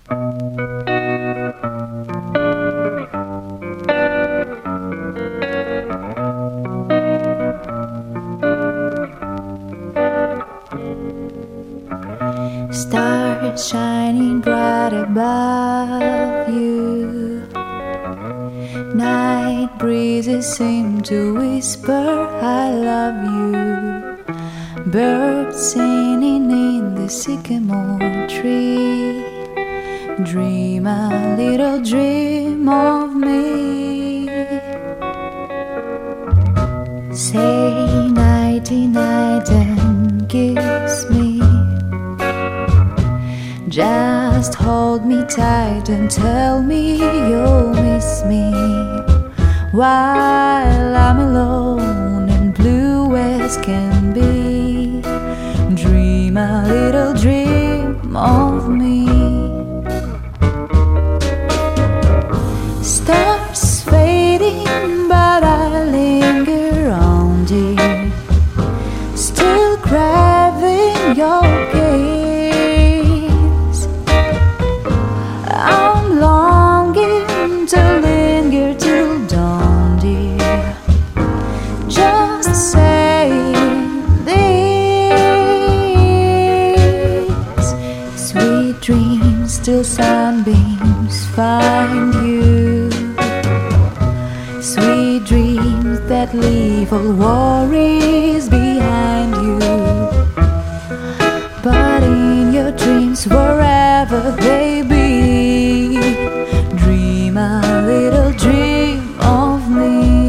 Stars shining bright above you. Night breezes seem to whisper, I love you. Birds singing in the sycamore tree. Dream a little dream of me. Say nighty night and kiss me. Just hold me tight and tell me you'll miss me while I'm alone and blue as can be. Dream a little dream of me. Stars fading, but I linger on, dear, still craving your gaze. I'm longing to linger till dawn, dear, just saying this. Sweet dreams till sunbeams find you. Sweet dreams that leave all worries behind you. But in your dreams, wherever they be, dream a little dream of me.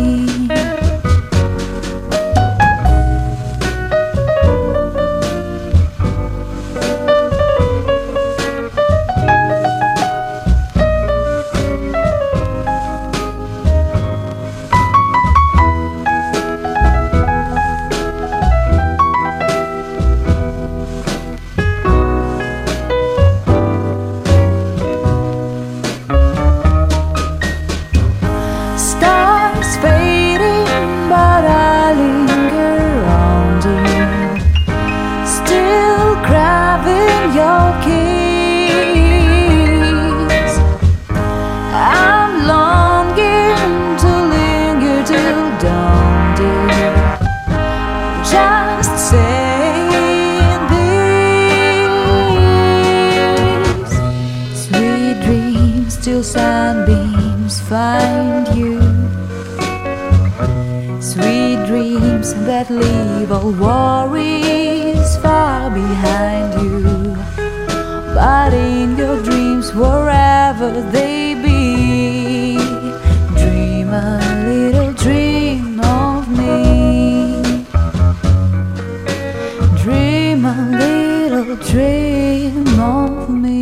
Till sunbeams find you. Sweet dreams that leave all worries far behind you. But in your dreams, wherever they be, dream a little dream of me. Dream a little dream of me.